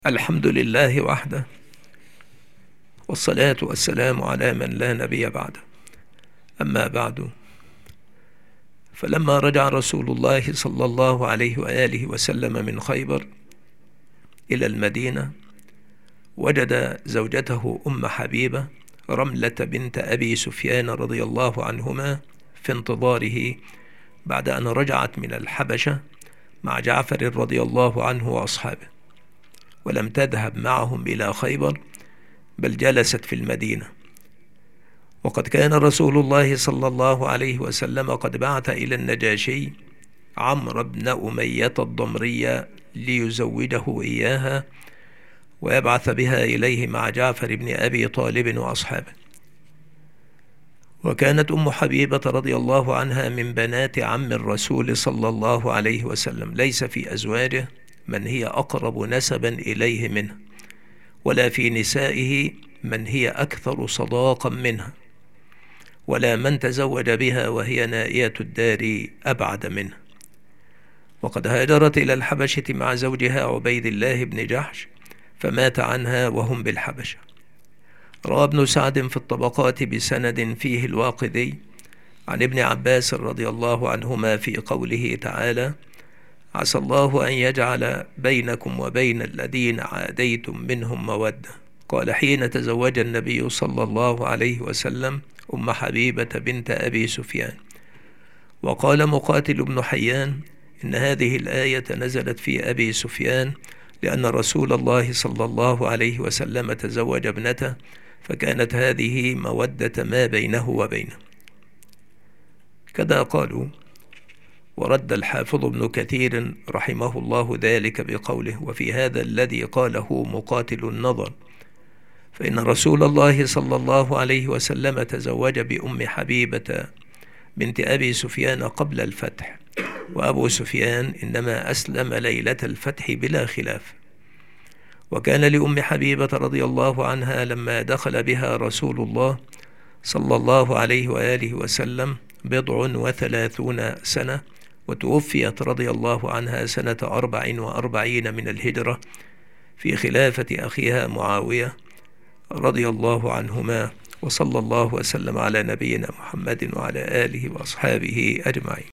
الحمد لله وحده، والصلاة والسلام على من لا نبي بعده. أما بعد، فلما رجع رسول الله صلى الله عليه وآله وسلم من خيبر إلى المدينة، وجد زوجته أم حبيبة رملة بنت أبي سفيان رضي الله عنهما في انتظاره بعد أن رجعت من الحبشة مع جعفر رضي الله عنه وأصحابه، ولم تذهب معهم إلى خيبر، بل جلست في المدينة. وقد كان رسول الله صلى الله عليه وسلم قد بعث إلى النجاشي عمرو بن أمية الضمري ليزوجه إياها ويبعث بها إليه مع جعفر بن أبي طالب وأصحابه. وكانت أم حبيبة رضي الله عنها من بنات عم الرسول صلى الله عليه وسلم، ليس في أزواجه من هي أقرب نسبا إليه منه، ولا في نسائه من هي أكثر صداقا منها، ولا من تزوج بها وهي نائية الدار أبعد منه. وقد هاجرت إلى الحبشة مع زوجها عبيد الله بن جحش، فمات عنها وهم بالحبشة. روى ابن سعد في الطبقات بسند فيه الواقدي عن ابن عباس رضي الله عنهما في قوله تعالى: عسى الله أن يجعل بينكم وبين الذين عاديتم منهم مودة. قال: حين تزوج النبي صلى الله عليه وسلم أم حبيبة بنت أبي سفيان. وقال مقاتل بن حيان: إن هذه الآية نزلت في أبي سفيان، لأن رسول الله صلى الله عليه وسلم تزوج ابنته، فكانت هذه مودة ما بينه وبينه. كذا قالوا. ورد الحافظ ابن كثير رحمه الله ذلك بقوله: وفي هذا الذي قاله مقاتل النظر، فإن رسول الله صلى الله عليه وسلم تزوج بأم حبيبة بنت أبي سفيان قبل الفتح، وأبو سفيان إنما أسلم ليلة الفتح بلا خلاف. وكان لأم حبيبة رضي الله عنها لما دخل بها رسول الله صلى الله عليه وآله وسلم 37 سنة، وتوفيت رضي الله عنها سنة 44 من الهجرة في خلافة أخيها معاوية رضي الله عنهما. وصلى الله وسلم على نبينا محمد وعلى آله وأصحابه أجمعين.